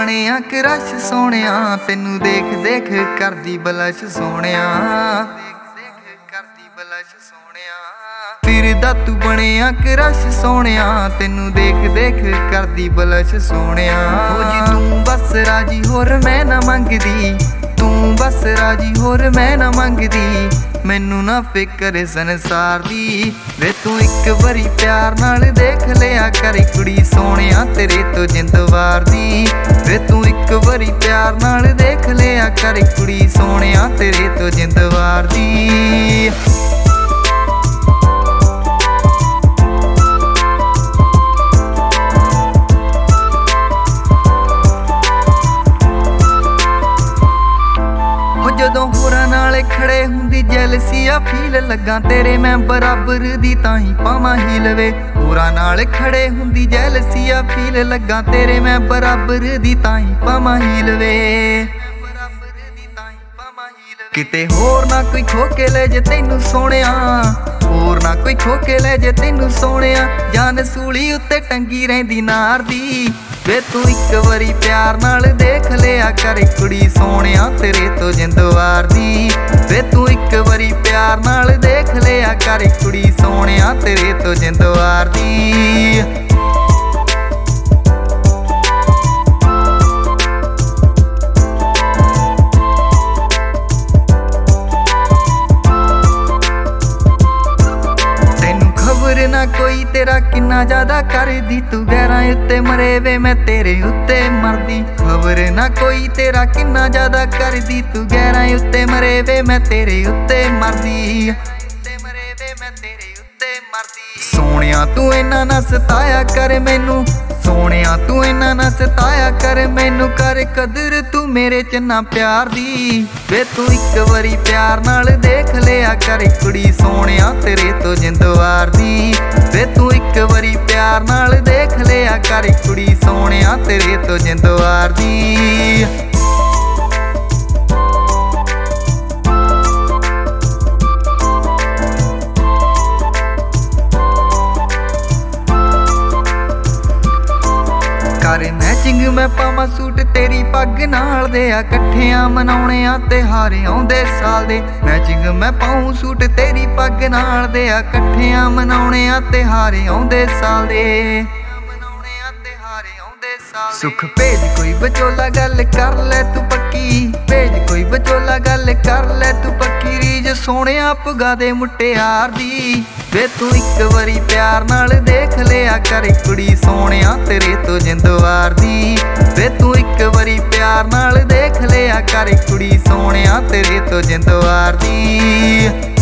ਬਣਿਆ ਕਰਸ਼ ਸੋਹਣਿਆ, ਤੈਨੂੰ ਦੇਖ ਦੇਖ ਕਰਦੀ ਬਲਸ਼ ਸੋਹਣਿਆ, ਫਿਰਦਾ ਤੂੰ ਬਣਿਆ ਕਰਸ਼ ਸੋਹਣਿਆ, ਤੈਨੂੰ ਦੇਖ ਦੇਖ ਕਰਦੀ ਬਲਸ਼ ਸੋਹਣਿਆ। ਹੋ ਜੀ ਤੂੰ ਬਸ ਰਾਜੀ ਹੋਰ ਮੈਂ ਨਾ ਮੰਗਦੀ, ਤੂੰ ਬਸ ਰਾਜੀ ਹੋਰ ਮੈਂ ਨਾ ਮੰਗਦੀ, ਮੈਨੂੰ ਨਾ ਫਿਕਰ ਸੰਸਾਰ ਦੀ। ਵੇ ਤੂੰ ਇੱਕ ਵਾਰੀ ਪਿਆਰ ਨਾਲ ਦੇਖ ਲਿਆ ਕਰ ਕੁੜੀ ਸੋਹਣਿਆ ਤੇਰੇ ਤੋਂ ਜਿੰਦ ਵਾਰਦੀ। ਵੇ ਤੂੰ ਇੱਕ ਵਾਰੀ ਪਿਆਰ ਨਾਲ ਦੇਖ ਲਿਆ ਕਰ ਕੁੜੀ ਸੋਹਣਿਆ ਤੇਰੇ ਤੋਂ ਜਿੰਦ ਵਾਰਦੀ। ਜਦੋਂ ਹੋਰਾਂ ਨਾਲੇ ਖੜੇ ਹੁੰਦੀ ਜੈਲਸੀ ਆ ਫੀਲ ਲੱਗਾ ਤੇਰੇ ਮੈਂ ਬਰਾਬਰ ਦੀ ਤਾਂ ਹੀ ਪਾਵਾਂ ਹੀਲ ਵੇ। ਹੋਰਾਂ ਨਾਲ ਖੜੇ ਹੁੰਦੀ ਜੈਲਸੀ ਆ ਫੀਲ ਲੱਗਾ ਤੇਰੇ ਮੈਂ ਬਰਾਬਰ ਦੀ ਤਾਂ ਹੀ ਪਾਵਾਂ ਹੀਲ ਵੇ। ਕਿਤੇ ਹੋਰ ਨਾ ਕੋਈ ਖੋ ਕੇ ਲੈ ਜੇ ਤੈਨੂੰ ਸੋਹਣਿਆ, ਹੋਰ ਨਾ ਕੋਈ ਖੋ ਕੇ ਲੈ ਜੇ ਤੈਨੂੰ ਸੋਹਣਿਆ, ਜਾਨ ਸੂਲੀ ਉੱਤੇ ਟੰਗੀ ਰਹਿੰਦੀ ਨਾਰ ਦੀ। ਵੇ ਤੂੰ ਇੱਕ ਵਾਰੀ ਪਿਆਰ ਨਾਲ ਦੇਖ ਲਿਆ ਕਰ ਕੁੜੀ ਸੋਹਣਿਆ ਤੇਰੇ ਤੋਂ ਜਿੰਦ ਵਾਰਦੀ। ਵੇ ਤੂੰ ਇੱਕ ਵਾਰੀ ਪਿਆਰ ਨਾਲ ਦੇਖ ਲਿਆ ਕਰ ਕੁੜੀ ਸੋਹਣਿਆ ਤੇਰੇ ਤੋਂ ਜਿੰਦ ਵਾਰਦੀ। ਨਾ ਕੋਈ ਤੇਰਾ ਕਿੰਨਾ ਜ਼ਿਆਦਾ ਕਰਦੀ, ਤੂੰ ਗੈਰਾਂ ਉੱਤੇ ਮਰੇ ਵੇ ਮੈਂ ਤੇਰੇ ਉੱਤੇ ਮਰਦੀ। ਖਬਰ ਨਾ ਕੋਈ ਤੇਰਾ ਕਿੰਨਾ ਜ਼ਿਆਦਾ ਕਰਦੀ, ਤੂੰ ਗੈਰਾਂ ਉੱਤੇ ਮਰੇ ਵੇ ਮੈਂ ਤੇਰੇ ਉੱਤੇ ਮਰਦੀ। ਸੋਹਣਿਆ ਤੂੰ ਇੰਨਾ ਨਾ ਸਤਾਇਆ ਕਰ ਮੈਨੂੰ, ਸੋਹਣਿਆ ਤੂੰ ਇੰਨਾ ਨਾ ਸਤਾਇਆ ਕਰ ਮੈਨੂੰ, ਕਰ ਕਦਰ ਤੂੰ ਮੇਰੇ ਚ ਨਾ ਪਿਆਰ ਦੀ। ਵੇ ਤੂੰ ਇੱਕ ਵਾਰੀ ਪਿਆਰ ਨਾਲ ਦੇਖ ਲਿਆ ਕਰ ਕੁੜੀ ਸੋਹਣਿਆ ਤੇਰੇ ਤੋਂ ਜਿੰਦ ਵਾਰਦੀ। ਵੇ ਤੂੰ ਇੱਕ ਵਾਰੀ ਪਿਆਰ ਨਾਲ ਦੇਖ ਲਿਆ ਕਰ ਕੁੜੀ ਸੋਹਣਿਆ ਤੇਰੇ ਤੋਂ ਜਿੰਦ ਵਾਰਦੀ। ਕਰ ਮੈਚਿੰਗ ਮੈਂ ਪਾਵਾਂ ਸੂਟ ਤੇਰੀ ਪੱਗ ਨਾਲ ਦੇ ਆ, ਇਕੱਠਿਆਂ ਮਨਾਉਣੇ ਆ ਤਿਉਹਾਰ ਆਉਂਦੇ ਸਾਲ ਦੇ। ਮੈਚਿੰਗ ਮੈਂ ਪਾਉਂ ਸੂਟ ਤੇਰੀ ਪੱਗ ਨਾਲ ਦੇ ਆ, ਇਕੱਠਿਆਂ ਮਨਾਉਣੇ ਆ ਤਿਉਹਾਰ ਆਉਂਦੇ ਸਾਲ ਦੇ। ਸੁਖ ਭੇਜ ਕੋਈ ਵਿਚੋਲਾ ਗੱਲ ਕਰ ਲੈ ਤੂੰ ਪੱਕੀ, ਭੇਜ ਕੋਈ ਵਿਚੋਲਾ ਗੱਲ ਕਰ ਲੈ ਤੂੰ ਪੱਕੀ, ਰੀਝ ਸੋਹਣਿਆ ਪੁਗਾ ਦੇ ਮੁਟਿਆਰ ਦੀ। ਵੇ ਤੂੰ ਇੱਕ ਵਾਰੀ ਪਿਆਰ ਨਾਲ ਦੇਖ ਲਿਆ ਕਰ ਕੁੜੀ ਸੋਹਣਿਆ ਤੇਰੇ ਤੋਂ ਜਿੰਦ ਵਾਰਦੀ। ਵੇ ਤੂੰ ਇੱਕ ਵਾਰੀ ਪਿਆਰ ਨਾਲ ਦੇਖ ਲਿਆ ਕਰ ਕੁੜੀ ਸੋਹਣਿਆ ਤੇਰੇ ਤੋਂ ਜਿੰਦ ਵਾਰਦੀ।